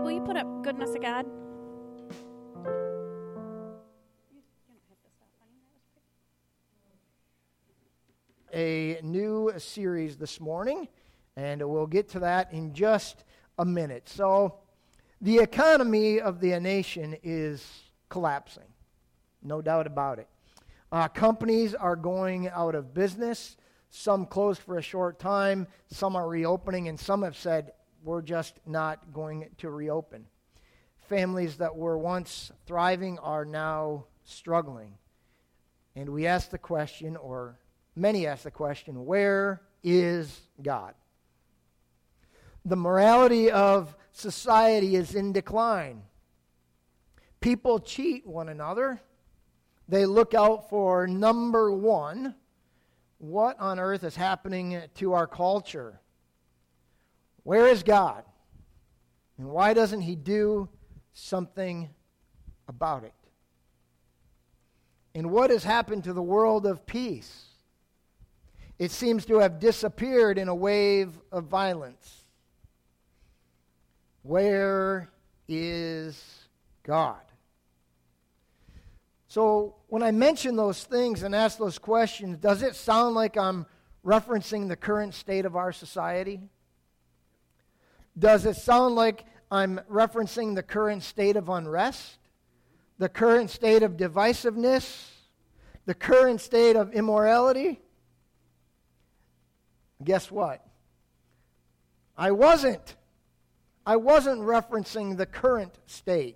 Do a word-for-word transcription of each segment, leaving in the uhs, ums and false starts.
Gabe, will you put up Goodness of God? A new series this morning, and we'll get to that in just a minute. So, the economy of the nation is collapsing, no doubt about it. Uh, companies are going out of business. Some closed for a short time, some are reopening, and some have said, we're just not going to reopen. Families that were once thriving are now struggling. And we ask the question, or many ask the question, where is God? The morality of society is in decline. People cheat one another. They look out for number one. What on earth is happening to our culture? Where is God? And why doesn't He do something about it? And what has happened to the world of peace? It seems to have disappeared in a wave of violence. Where is God? So when I mention those things and ask those questions, does it sound like I'm referencing the current state of our society? Does it sound like I'm referencing the current state of unrest, the current state of divisiveness, the current state of immorality? Guess what? I wasn't. I wasn't referencing the current state.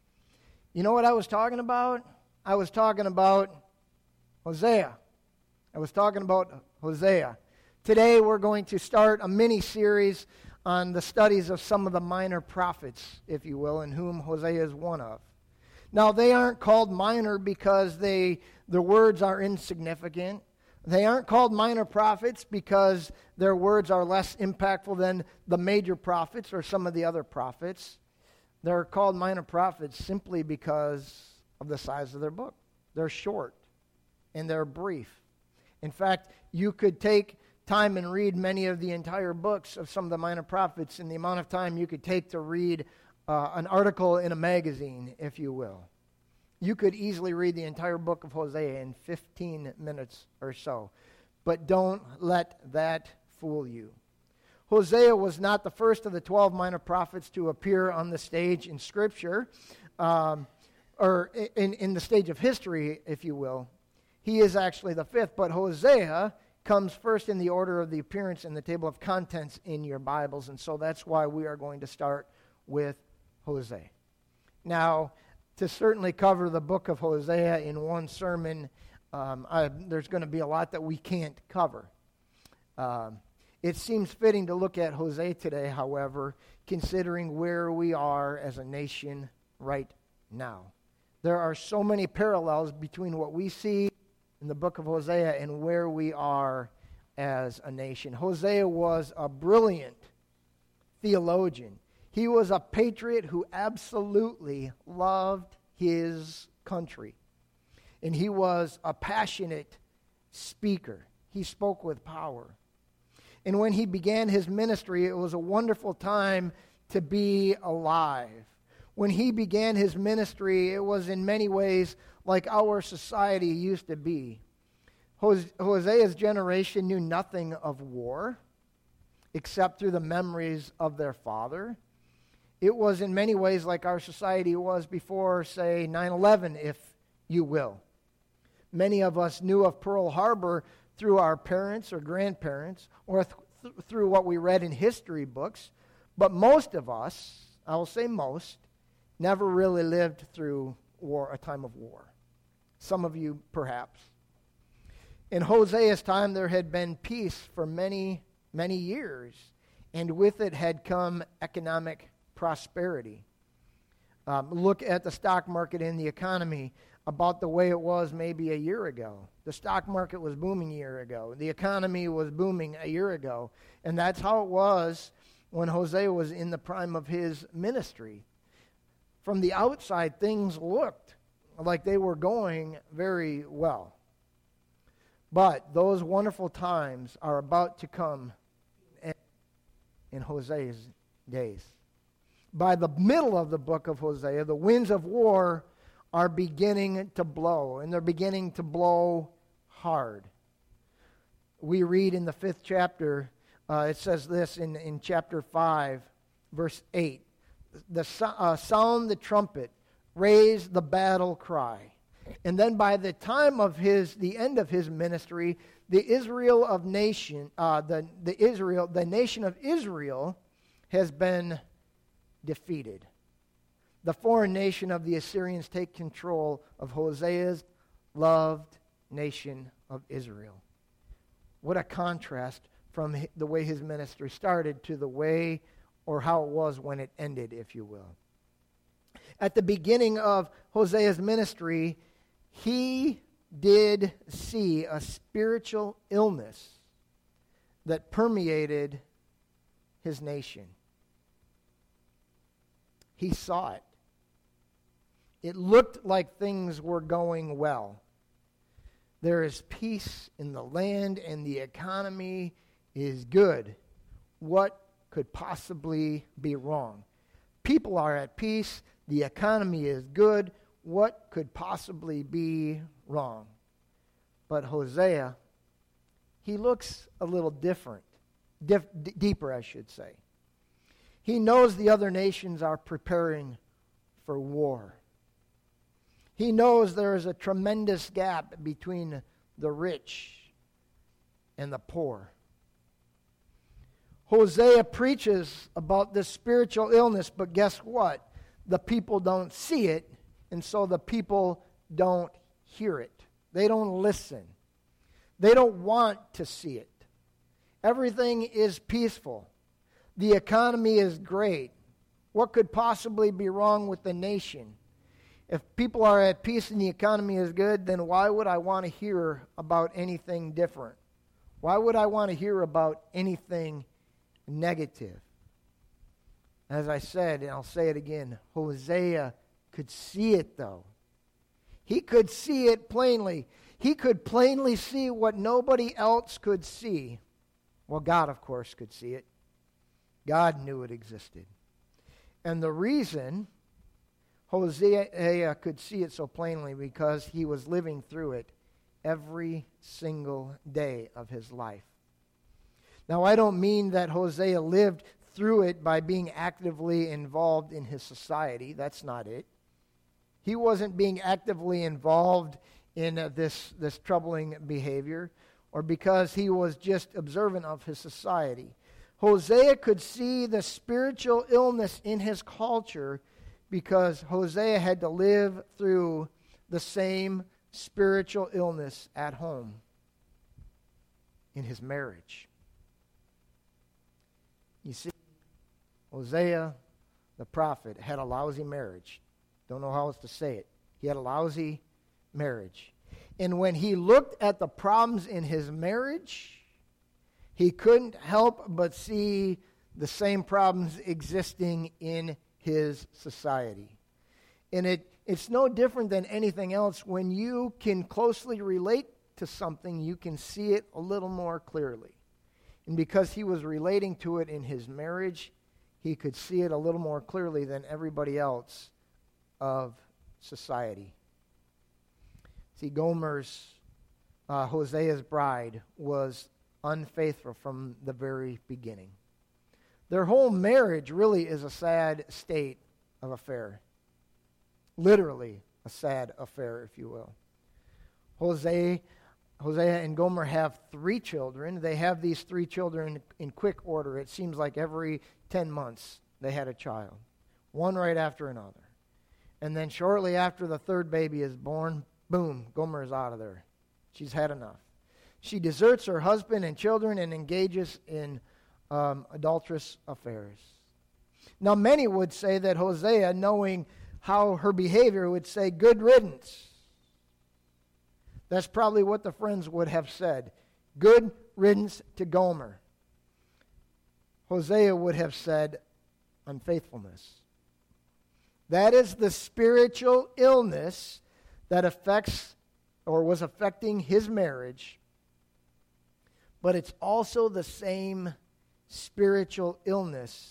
You know what I was talking about? I was talking about Hosea. I was talking about Hosea. Today we're going to start a mini-series on the studies of some of the minor prophets, if you will, in whom Hosea is one of. Now, they aren't called minor because they their words are insignificant. They aren't called minor prophets because their words are less impactful than the major prophets or some of the other prophets. They're called minor prophets simply because of the size of their book. They're short and they're brief. In fact, you could take time and read many of the entire books of some of the minor prophets in the amount of time you could take to read uh, an article in a magazine, if you will. You could easily read the entire book of Hosea in fifteen minutes or so. But don't let that fool you. Hosea was not the first of the twelve minor prophets to appear on the stage in Scripture, um, or in, in the stage of history, if you will. He is actually the fifth, but Hosea comes first in the order of the appearance in the table of contents in your Bibles, and so that's why we are going to start with Hosea. Now, to certainly cover the book of Hosea in one sermon, um, I, there's going to be a lot that we can't cover. Um, it seems fitting to look at Hosea today, however, considering where we are as a nation right now. There are so many parallels between what we see in the book of Hosea and where we are as a nation. Hosea was a brilliant theologian. He was a patriot who absolutely loved his country. And he was a passionate speaker. He spoke with power. And when he began his ministry, it was a wonderful time to be alive. When he began his ministry, it was in many ways like our society used to be. Hosea's generation knew nothing of war except through the memories of their father. It was in many ways like our society was before, say, nine eleven, if you will. Many of us knew of Pearl Harbor through our parents or grandparents or th- through what we read in history books, but most of us, I will say most, never really lived through war, a time of war. Some of you, perhaps. In Hosea's time, there had been peace for many, many years, and with it had come economic prosperity. Um, look at the stock market and the economy about the way it was maybe a year ago. The stock market was booming a year ago. The economy was booming a year ago. And that's how it was when Hosea was in the prime of his ministry. From the outside, things looked like they were going very well. But those wonderful times are about to come in Hosea's days. by the middle of the book of Hosea, the winds of war are beginning to blow, and they're beginning to blow hard. We read in the fifth chapter, uh, it says this in, in chapter five, verse eight, the uh, sound the trumpet, raise the battle cry. And then by the time of his, the end of his ministry, the Israel of nation, uh, the, the Israel, the nation of Israel has been defeated. The foreign nation of the Assyrians take control of Hosea's loved nation of Israel. What a contrast from the way his ministry started to the way or how it was when it ended, if you will. At the beginning of Hosea's ministry, he did see a spiritual illness that permeated his nation. He saw it. It looked like things were going well. There is peace in the land and the economy is good. What could possibly be wrong? People are at peace. The economy is good. What could possibly be wrong? But Hosea, he looks a little different, dif- d- deeper, I should say. He knows the other nations are preparing for war. He knows there is a tremendous gap between the rich and the poor. Hosea preaches about this spiritual illness, but guess what? The people don't see it, and so the people don't hear it. They don't listen. They don't want to see it. Everything is peaceful. The economy is great. What could possibly be wrong with the nation? If people are at peace and the economy is good, then why would I want to hear about anything different? Why would I want to hear about anything negative? As I said, and I'll say it again, Hosea could see it though. He could see it plainly. He could plainly see what nobody else could see. Well, God, of course, could see it. God knew it existed. And the reason Hosea could see it so plainly because he was living through it every single day of his life. Now, I don't mean that Hosea lived through it by being actively involved in his society. That's not it. He wasn't being actively involved in uh, this, this troubling behavior or because he was just observant of his society. Hosea could see the spiritual illness in his culture because Hosea had to live through the same spiritual illness at home in his marriage. You see, Hosea, the prophet, had a lousy marriage. Don't know how else to say it. He had a lousy marriage. And when he looked at the problems in his marriage, he couldn't help but see the same problems existing in his society. And it, it's no different than anything else. When you can closely relate to something, you can see it a little more clearly. And because he was relating to it in his marriage, he could see it a little more clearly than everybody else of society. See, Gomer's, uh, Hosea's bride, was unfaithful from the very beginning. Their whole marriage really is a sad state of affair. Literally a sad affair, if you will. Hosea, Hosea and Gomer have three children. They have these three children in quick order. It seems like every ten months they had a child, one right after another. And then shortly after the third baby is born, boom, Gomer is out of there. She's had enough. She deserts her husband and children and engages in um, adulterous affairs. Now, many would say that Hosea, knowing how her behavior, would say, good riddance. That's probably what the friends would have said. Good riddance to Gomer. Hosea would have said, unfaithfulness. That is the spiritual illness that affects or was affecting his marriage. But it's also the same spiritual illness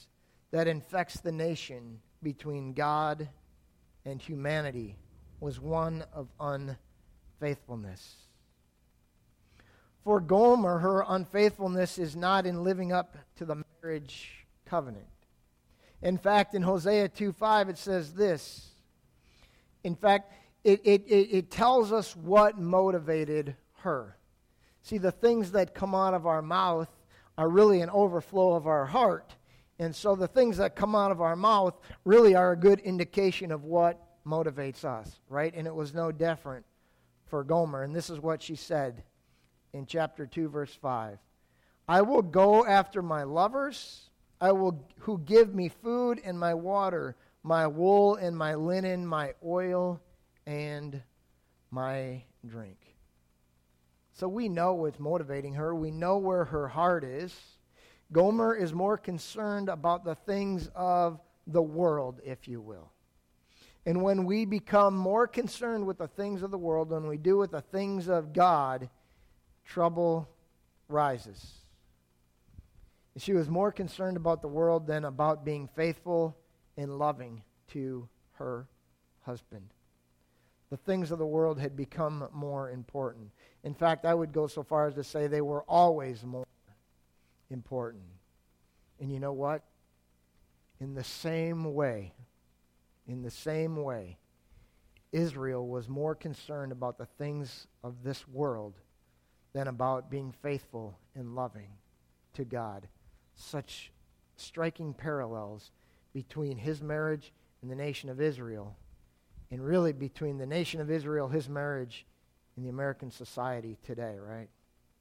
that infects the nation between God and humanity was one of unfaithfulness. For Gomer, her unfaithfulness is not in living up to the marriage covenant. In fact, in Hosea two five, it says this. In fact, it, it, it, it tells us what motivated her. See, the things that come out of our mouth are really an overflow of our heart. And so the things that come out of our mouth really are a good indication of what motivates us, right? And it was no different for Gomer. And this is what she said in chapter two, verse five. I will go after my lovers, I will who give me food and my water, my wool and my linen, my oil and my drink. So we know what's motivating her. We know where her heart is. Gomer is more concerned about the things of the world, if you will. And when we become more concerned with the things of the world than we do with the things of God, trouble rises. She was more concerned about the world than about being faithful and loving to her husband. The things of the world had become more important. In fact, I would go so far as to say they were always more important. And you know what? In the same way, in the same way, Israel was more concerned about the things of this world than about being faithful and loving to God. Such striking parallels between his marriage and the nation of Israel, and really between the nation of Israel, his marriage, and the American society today, right?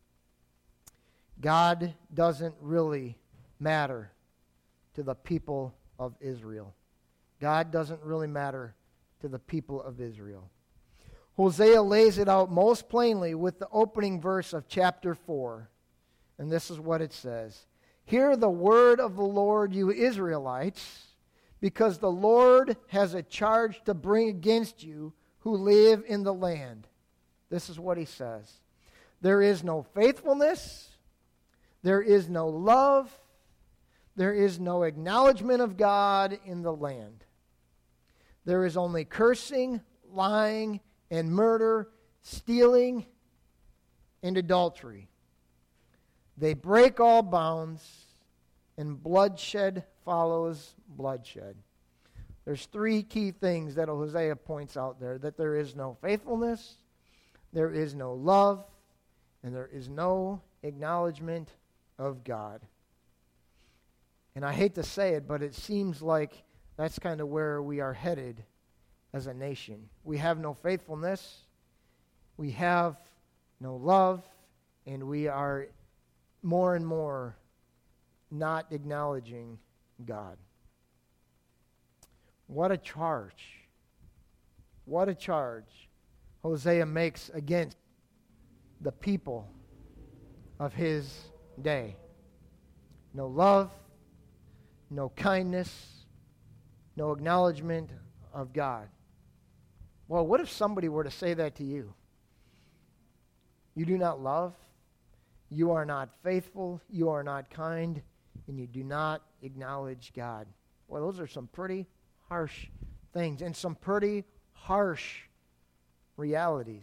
God doesn't really matter to the people of Israel. God doesn't really matter to the people of Israel. Hosea lays it out most plainly with the opening verse of chapter four. And this is what it says. Hear the word of the Lord, you Israelites, because the Lord has a charge to bring against you who live in the land. This is what he says. There is no faithfulness. There is no love. There is no acknowledgement of God in the land. There is only cursing, lying, and murder, stealing, and adultery. They break all bounds, and bloodshed follows bloodshed. There's three key things that Hosea points out there, that there is no faithfulness, there is no love, and there is no acknowledgement of God. And I hate to say it, but it seems like that's kind of where we are headed as a nation. We have no faithfulness, we have no love, and we are more and more not acknowledging God. What a charge. What a charge Hosea makes against the people of his day. No love, no kindness, no acknowledgement of God. Well, what if somebody were to say that to you? You do not love, you are not faithful, you are not kind, and you do not acknowledge God. Well, those are some pretty harsh things and some pretty harsh realities.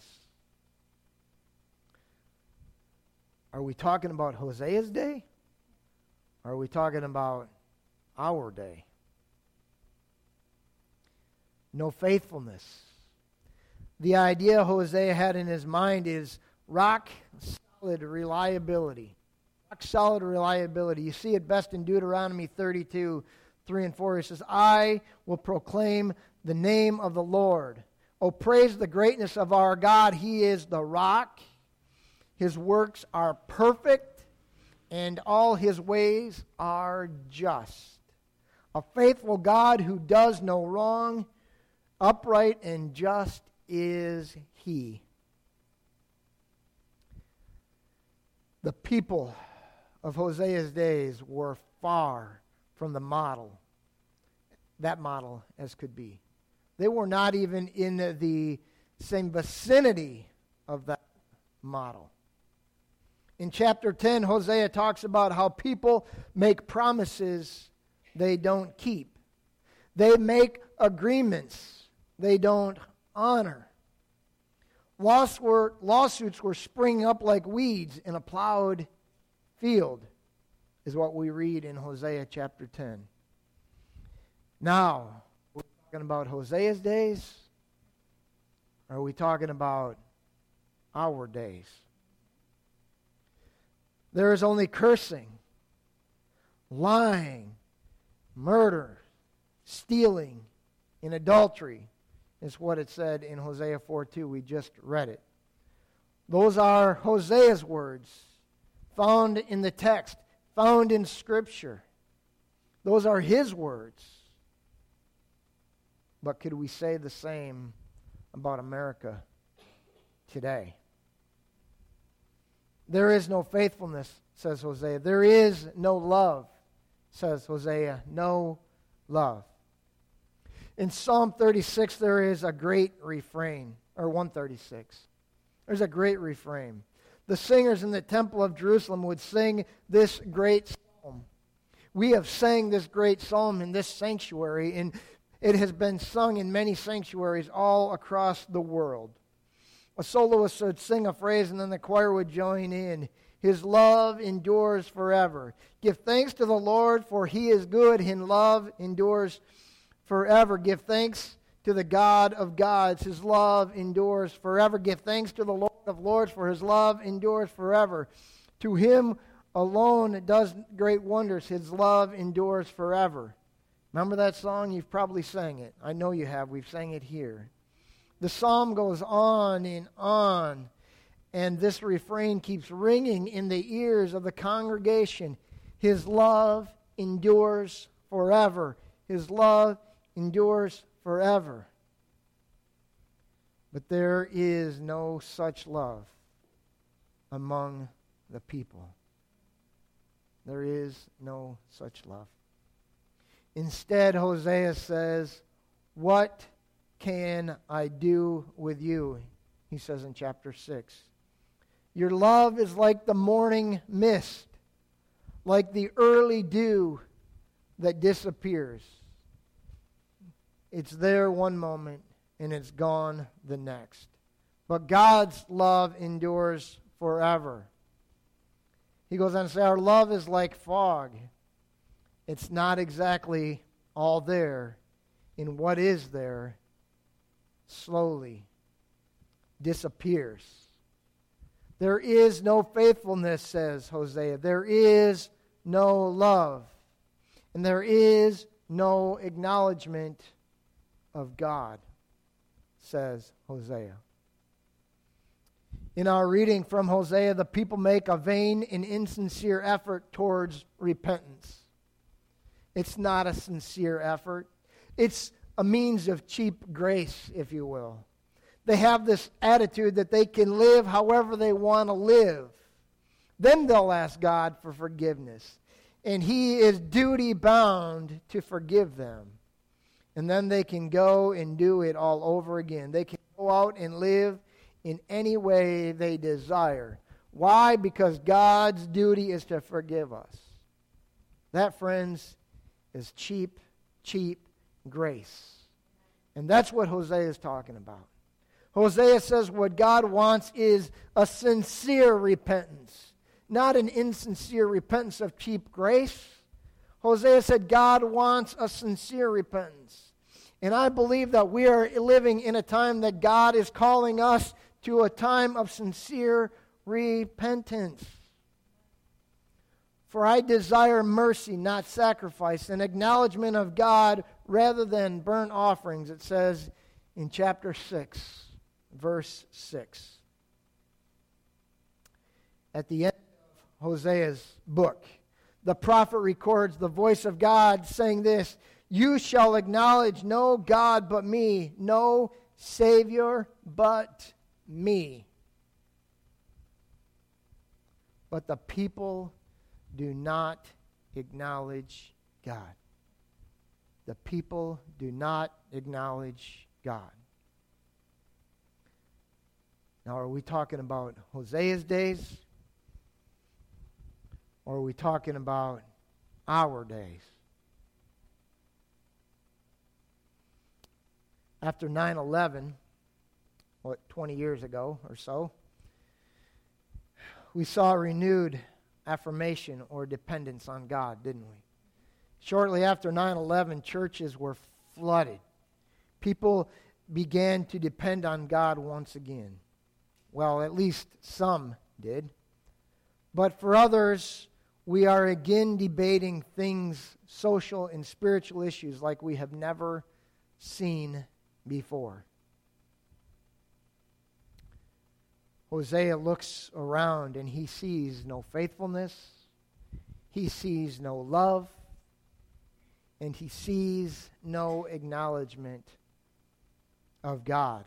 Are we talking about Hosea's day? Or are we talking about our day? No faithfulness. The idea Hosea had in his mind is rock solid reliability. Rock solid reliability. You see it best in Deuteronomy thirty-two, three and four. It says, I will proclaim the name of the Lord. Oh, praise the greatness of our God. He is the rock. His works are perfect, and all his ways are just. A faithful God who does no wrong, upright and just is he. The people of Hosea's days were far from the model, that model as could be. They were not even in the same vicinity of that model. In chapter ten, Hosea talks about how people make promises they don't keep. They make agreements they don't honor. Lawsuits were, lawsuits were springing up like weeds in a plowed field, is what we read in Hosea chapter ten. Now, we're talking about Hosea's days, or are we talking about our days? There is only cursing, lying, murder, stealing, and adultery, is what it said in Hosea four two. We just read it. Those are Hosea's words, found in the text, found in Scripture. Those are his words. But could we say the same about America today? There is no faithfulness, says Hosea. There is no love, says Hosea. No love. In Psalm thirty-six, there is a great refrain, or one thirty-six. There's a great refrain. The singers in the temple of Jerusalem would sing this great psalm. We have sang this great psalm in this sanctuary, and it has been sung in many sanctuaries all across the world. A soloist would sing a phrase, and then the choir would join in. His love endures forever. Give thanks to the Lord, for he is good. His love endures forever. Give thanks to the God of gods. His love endures forever. Give thanks to the Lord of lords, for his love endures forever. To him alone does great wonders. His love endures forever. Remember that song? You've probably sang it. I know you have. We've sang it here. The psalm goes on and on, and this refrain keeps ringing in the ears of the congregation. His love endures forever. His love endures forever. But there is no such love among the people. There is no such love. Instead, Hosea says, "What can I do with you?" He says in chapter six. Your love is like the morning mist, like the early dew that disappears. It's there one moment, and it's gone the next. But God's love endures forever. He goes on to say, our love is like fog. It's not exactly all there. And what is there slowly disappears. There is no faithfulness, says Hosea. There is no love. And there is no acknowledgement of God, says Hosea. In our reading from Hosea, the people make a vain and insincere effort towards repentance. It's not a sincere effort. It's a means of cheap grace, if you will. They have this attitude that they can live however they want to live. Then they'll ask God for forgiveness. And He is duty-bound to forgive them. And then they can go and do it all over again. They can go out and live in any way they desire. Why? Because God's duty is to forgive us. That, friends, is cheap, cheap grace. And that's what Hosea is talking about. Hosea says what God wants is a sincere repentance, not an insincere repentance of cheap grace. Hosea said God wants a sincere repentance. And I believe that we are living in a time that God is calling us to a time of sincere repentance. For I desire mercy, not sacrifice, an acknowledgement of God rather than burnt offerings, it says in chapter six, verse six. At the end of Hosea's book, the prophet records the voice of God saying this, "You shall acknowledge no God but me, no Savior but me." But the people do not acknowledge God. The people do not acknowledge God. Now, are we talking about Hosea's days? Or are we talking about our days? after nine eleven, what, twenty years ago or so, we saw a renewed affirmation or dependence on God, didn't we? Shortly after nine eleven, churches were flooded. People began to depend on God once again. Well, at least some did. But for others, we are again debating things, social and spiritual issues like we have never seen before. Hosea looks around and he sees no faithfulness, he sees no love, and he sees no acknowledgement of God.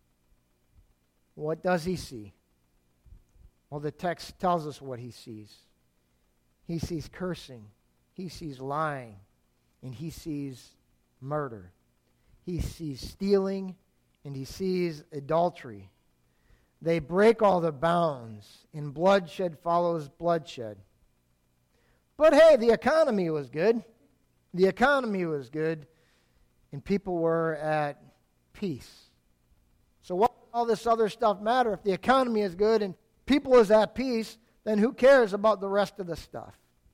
What does he see? Well, the text tells us what he sees. He sees cursing, he sees lying, and he sees murder. He sees stealing, and he sees adultery. They break all the bounds, and bloodshed follows bloodshed. But hey, the economy was good. The economy was good, and people were at peace. So what does all this other stuff matter? If the economy is good and people is at peace, then who cares about the rest of the stuff?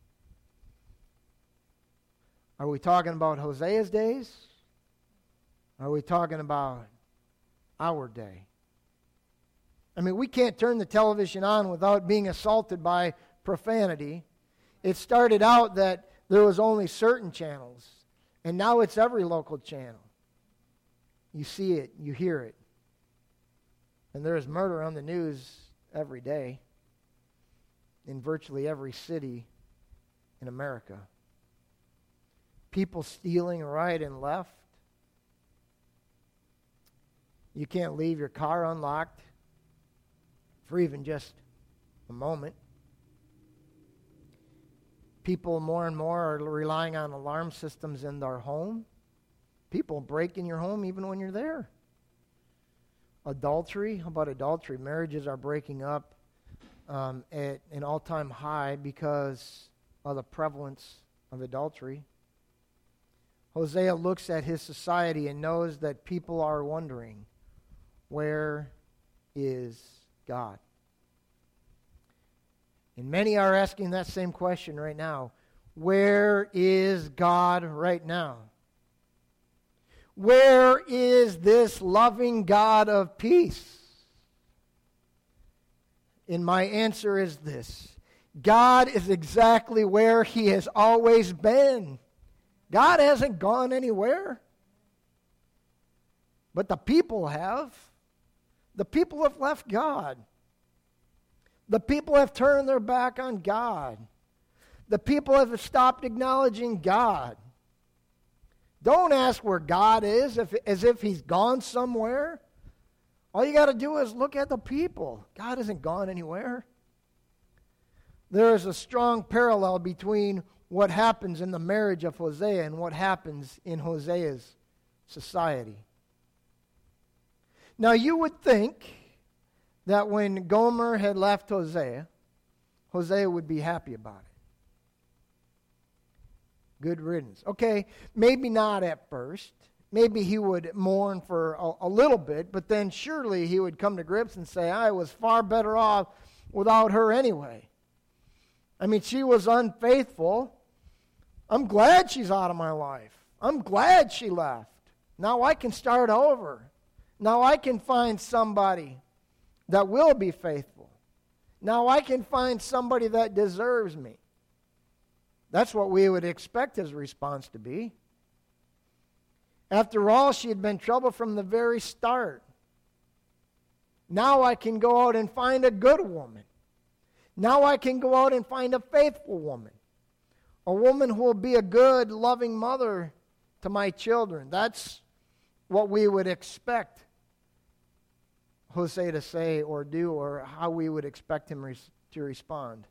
Are we talking about Hosea's days? Are we talking about our day? I mean, we can't turn the television on without being assaulted by profanity. It started out that there was only certain channels, and now it's every local channel. You see it, you hear it. And there is murder on the news every day in virtually every city in America. People stealing right and left. You can't leave your car unlocked for even just a moment. People more and more are relying on alarm systems in their home. People break in your home even when you're there. Adultery, how about adultery? Marriages are breaking up um, at an all-time high because of the prevalence of adultery. Hosea looks at his society and knows that people are wondering, where is God? And many are asking that same question right now. Where is God right now? Where is this loving God of peace? And my answer is this. God is exactly where He has always been. God hasn't gone anywhere. But the people have. The people have left God. The people have turned their back on God. The people have stopped acknowledging God. Don't ask where God is if, as if He's gone somewhere. All you got to do is look at the people. God hasn't gone anywhere. There is a strong parallel between what happens in the marriage of Hosea and what happens in Hosea's society. Now you would think that when Gomer had left Hosea, Hosea would be happy about it. Good riddance. Okay, maybe not at first. Maybe he would mourn for a, a little bit, but then surely he would come to grips and say, I was far better off without her anyway. I mean, she was unfaithful. I'm glad she's out of my life. I'm glad she left. Now I can start over. Now I can find somebody that will be faithful. Now I can find somebody that deserves me. That's what we would expect his response to be. After all, she had been trouble from the very start. Now I can go out and find a good woman. Now I can go out and find a faithful woman. A woman who will be a good, loving mother to my children. That's what we would expect Hosea to say or do, or how we would expect him res- to respond.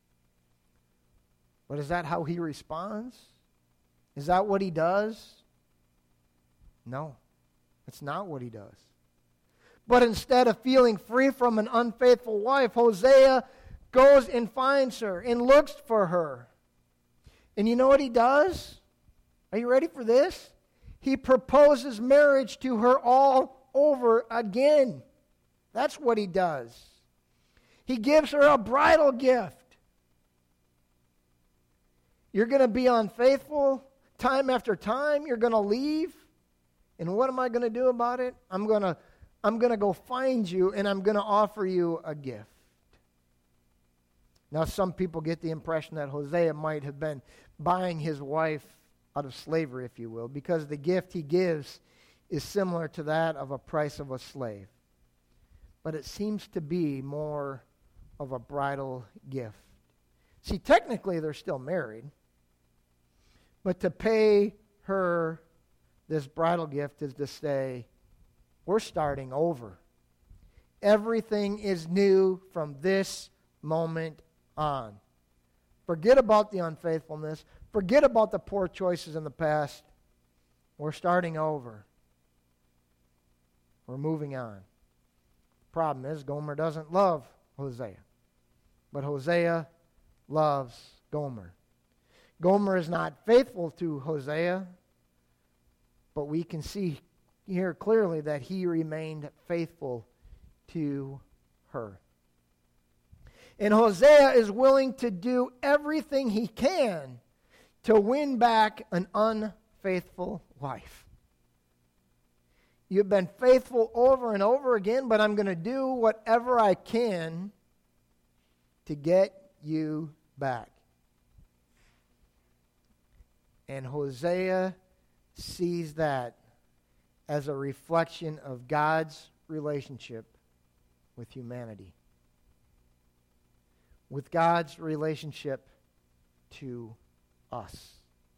But is that how he responds? Is that what he does? No, that's not what he does. But instead of feeling free from an unfaithful wife, Hosea goes and finds her and looks for her. And you know what he does? Are you ready for this? He proposes marriage to her all over again. That's what he does. He gives her a bridal gift. You're going to be unfaithful time after time. You're going to leave. And what am I going to do about it? I'm going to I'm going to go find you, and I'm going to offer you a gift. Now, some people get the impression that Hosea might have been buying his wife out of slavery, if you will, because the gift he gives is similar to that of a price of a slave. But it seems to be more of a bridal gift. See, technically, they're still married. But to pay her this bridal gift is to say, we're starting over. Everything is new from this moment on. Forget about the unfaithfulness. Forget about the poor choices in the past. We're starting over. We're moving on. Problem is, Gomer doesn't love Hosea. But Hosea loves Gomer. Gomer is not faithful to Hosea, but we can see here clearly that he remained faithful to her. And Hosea is willing to do everything he can to win back an unfaithful wife. You've been faithful over and over again, but I'm going to do whatever I can to get you back. And Hosea sees that as a reflection of God's relationship with humanity, with God's relationship to us.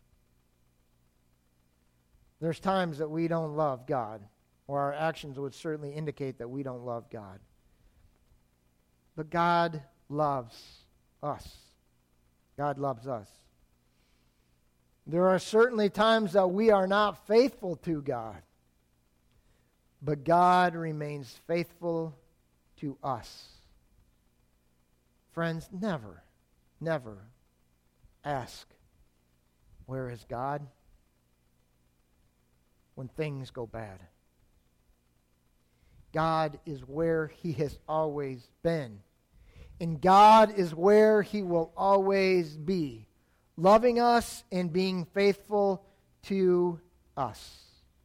There's times that we don't love God, or our actions would certainly indicate that we don't love God. But God loves us. God loves us. There are certainly times that we are not faithful to God. But God remains faithful to us. Friends, never, never ask, where is God? When things go bad. God is where he has always been. And God is where he will always be, loving us and being faithful to us.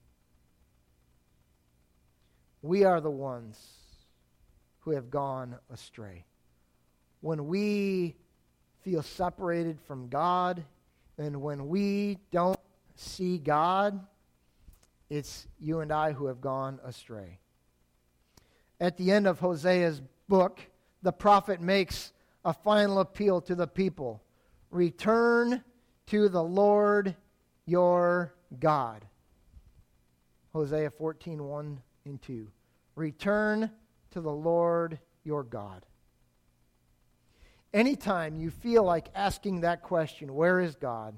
We are the ones who have gone astray. When we feel separated from God, and when we don't see God, it's you and I who have gone astray. At the end of Hosea's book, the prophet makes a final appeal to the people. Return to the Lord your God. Hosea fourteen, one and two. Return to the Lord your God. Anytime you feel like asking that question, where is God?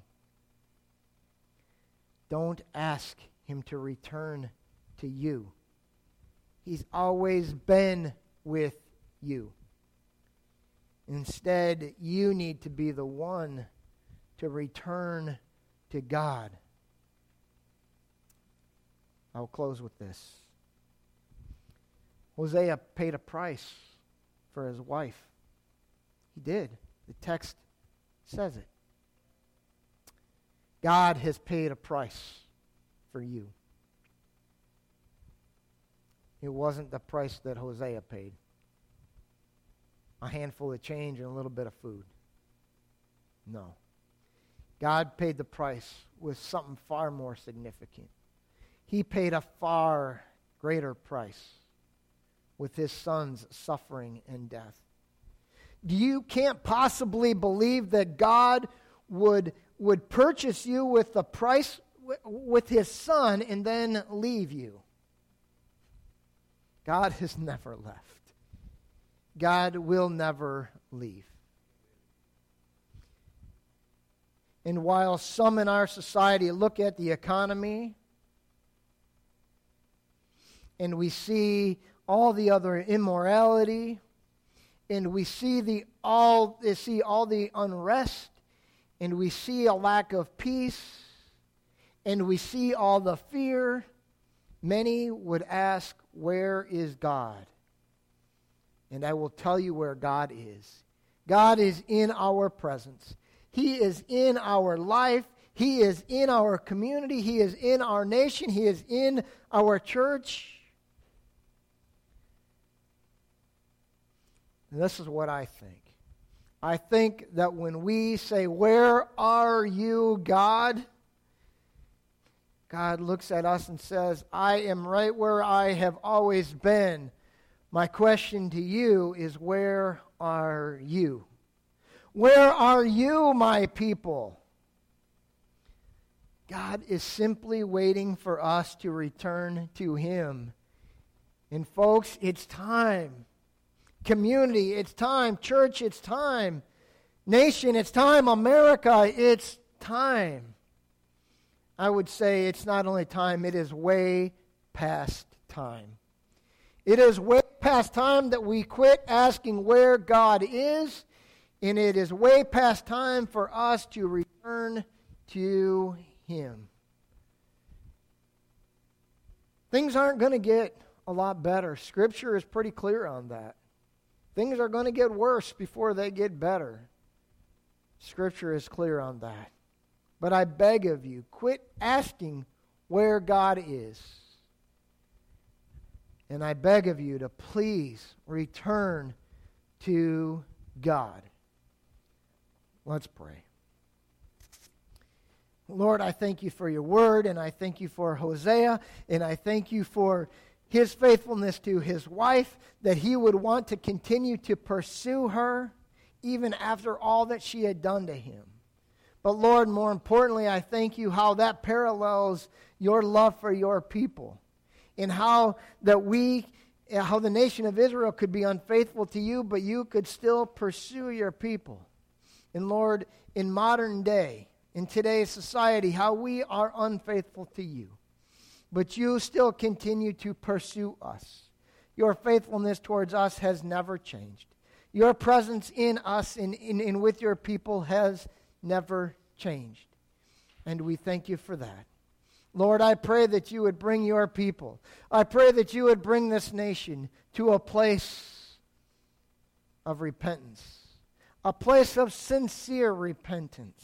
Don't ask him to return to you. He's always been with you. Instead, you need to be the one to return to God. I'll close with this. Hosea paid a price for his wife. He did. The text says it. God has paid a price for you. It wasn't the price that Hosea paid. A handful of change and a little bit of food. No. God paid the price with something far more significant. He paid a far greater price with his son's suffering and death. You can't possibly believe that God would, would purchase you with the price with his son and then leave you. God has never left. God will never leave. And while some in our society look at the economy and we see all the other immorality, and we see the all they see all the unrest, and we see a lack of peace, and we see all the fear, many would ask, where is God? And I will tell you where God is. God is in our presence. He is in our life. He is in our community. He is in our nation. He is in our church. And this is what I think. I think that when we say, where are you, God? God looks at us and says, I am right where I have always been. My question to you is, where are you? Where are you, my people? God is simply waiting for us to return to Him. And folks, it's time. Community, it's time. Church, it's time. Nation, it's time. America, it's time. I would say it's not only time, it is way past time. It is way past time that we quit asking where God is, and it is way past time for us to return to Him. Things aren't going to get a lot better. Scripture is pretty clear on that. Things are going to get worse before they get better. Scripture is clear on that. But I beg of you, quit asking where God is. And I beg of you to please return to God. Let's pray. Lord, I thank you for your word, and I thank you for Hosea, and I thank you for his faithfulness to his wife, that he would want to continue to pursue her even after all that she had done to him. But Lord, more importantly, I thank you how that parallels your love for your people, and how that we, how the nation of Israel could be unfaithful to you, but you could still pursue your people. And Lord, in modern day, in today's society, how we are unfaithful to you, but you still continue to pursue us. Your faithfulness towards us has never changed. Your presence in us and in, in, in with your people has never changed. And we thank you for that. Lord, I pray that you would bring your people. I pray that you would bring this nation to a place of repentance, a place of sincere repentance,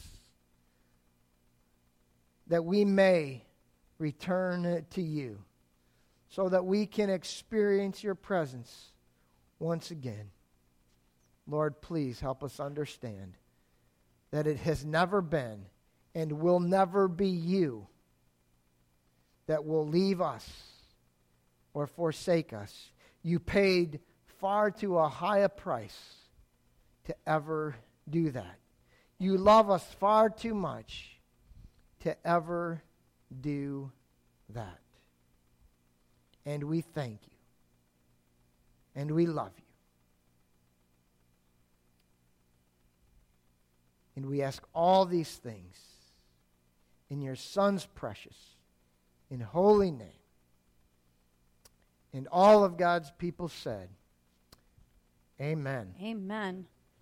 that we may return to you, so that we can experience your presence once again. Lord, please help us understand that it has never been and will never be you that will leave us or forsake us. You paid far too a high a price to ever do that. You love us far too much to ever do that. And we thank you. And we love you. And we ask all these things in your Son's precious and holy name. And all of God's people said, amen. Amen.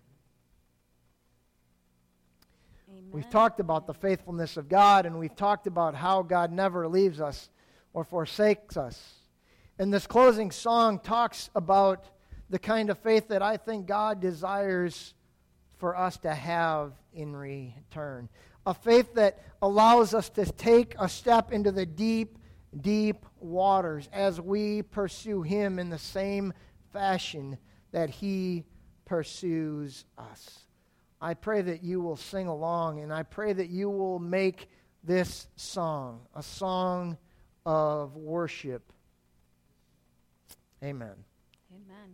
Amen. We've talked about the faithfulness of God, and we've talked about how God never leaves us or forsakes us. And this closing song talks about the kind of faith that I think God desires for us to have in return. A faith that allows us to take a step into the deep, deep waters as we pursue Him in the same fashion that He pursues us. I pray that you will sing along, and I pray that you will make this song a song of worship. Amen. Amen.